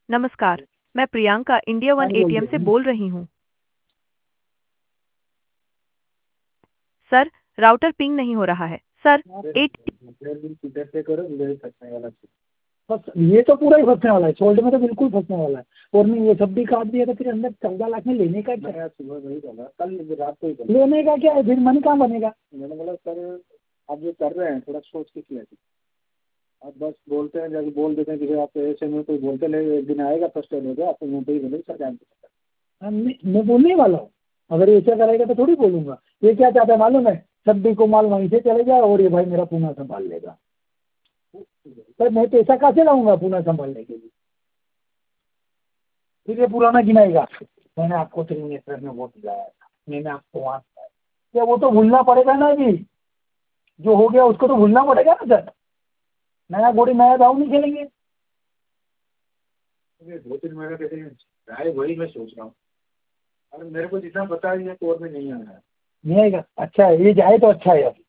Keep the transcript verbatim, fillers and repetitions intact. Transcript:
नमस्कार, मैं Priyanka India one हाँ बोल एटीएम रहे से हैं। बोल रही हूँ। सर, राउटर पिंग नहीं हो रहा है। सर, एट इधर से करो, इधर से फंसने वाला है। बस ये तो पूरा ही फंसने वाला है, सोल्ड में तो बिल्कुल फंसने वाला है। और नहीं ये सब भी काट दिया तो फिर अंदर चौदह लाख में लेने का क्या है? सुबह वही बोला, कल रात को ही बोला। लेने का क्या है, फिर मन कहाँ बनेगा? मैंने बोला सर आप जो कर रहे हैं थोड़ा सोच के किया कीजिए। आप बस बोलते हैं, जब बोल देते हैं कि आप ऐसे में कोई बोलते ले, एक दिन आएगा फर्स्ट हो गया, आपको मुंह पे ही बोलेंगे सर जानते हैं। हाँ, मैं मैं बोलने ही वाला हूँ। अगर ये ऐसा करेगा तो थोड़ी बोलूंगा। ये क्या चाहता है मालूम है, सब्जी को माल वहीं से चले जाए और ये भाई मेरा पूना संभाल लेगा। सर मैं पैसा कहाँ से लाऊंगा पूना संभालने के लिए? फिर ये पुराना गिनाएगा, मैंने आपको त्रिनेत्र में वोट दिलाया था, मैंने आपको वहां दिलाया। क्या वो तो भूलना पड़ेगा ना अभी, जो हो गया उसको तो भूलना पड़ेगा ना सर। नया घोड़ी नया दाव नहीं खेलेंगे। दो तीन महीने कैसे जाए वही मैं सोच रहा हूँ। अरे मेरे को जितना पता है ये कोर्ट में नहीं आना है। नहीं आएगा, अच्छा है ये जाए तो अच्छा है। अब